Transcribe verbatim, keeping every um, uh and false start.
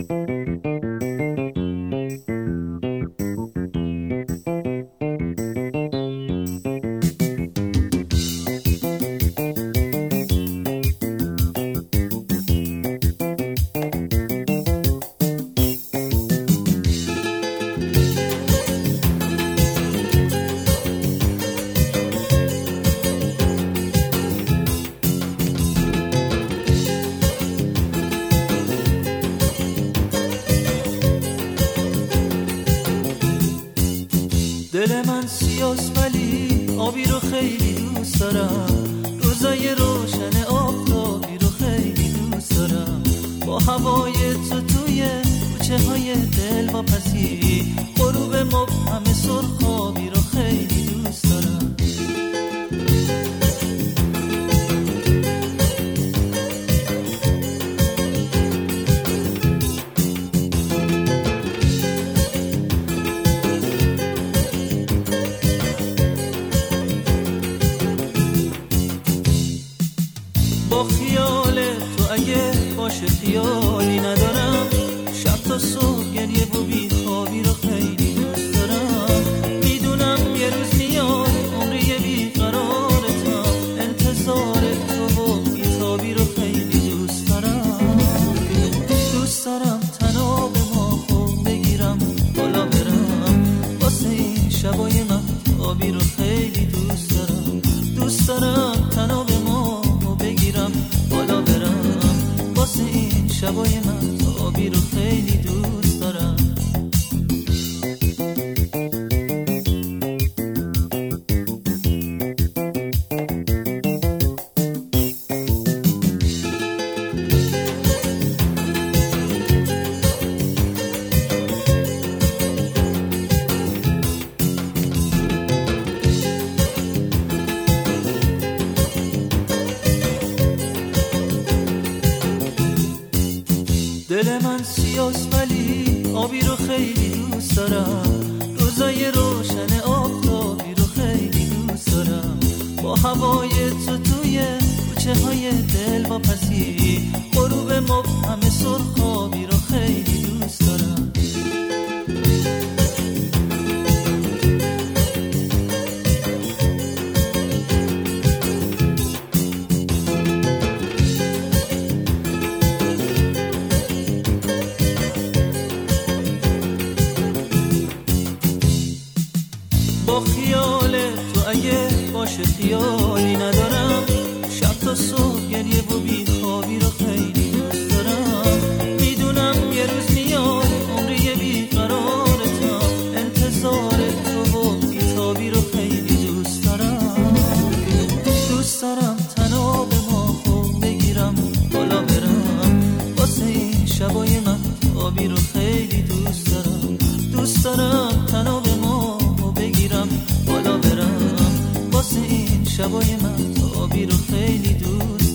دل من سیاست ولی آبی رو خیلی دوست دارم، روزای روشن آفتابی رو خیلی دوست دارم، با هوای تو توی کوچه های دل واپسی، غروب مبهم سرخابی رو خیلی دوست دارم. با خیال تو اگه باشه خیالی ندارم، شب تا صبح گریه و بیخوابی رو خیلی دوست دارم. میدونم یه روز میاد عمری بیقرارتم، انتظار تو و بیتابی رو خیلی دوست دارم. دوست دارم تناب ما خوب بگیرم بالا برم، واسه این شبای مهتابی رو خیلی دوست دارم. دوست دارم تناب ما بگیرم بالا برم، واسه این شبای مهتابی رو خیلی دوست دارم. دل من سیاست ولی آبی رو خیلی دوست دارم، روزای روشن آفتابی رو خیلی دوست دارم، با هوای تو توی کوچه های دل واپسی، غروب مبهم سرخابی رو خیلی دوست دارم. با خیال تو اگه باشه خیالی ندارم، شب تا صبح گریه و بیخوابی رو خیلی دوست دارم. میدونم یه روز میاد عمری بیقرارتم، انتظار تو و بیتابی رو خیلی دوست دارم. دوست دارم تناب ما خوب بگیرم بالا برم، واسه این شبای مهتابی رو خیلی دوست دارم. دوست دارم تناب ما بگیرم بالا برم، واسه این شبای مهتابی رو خیلی دوست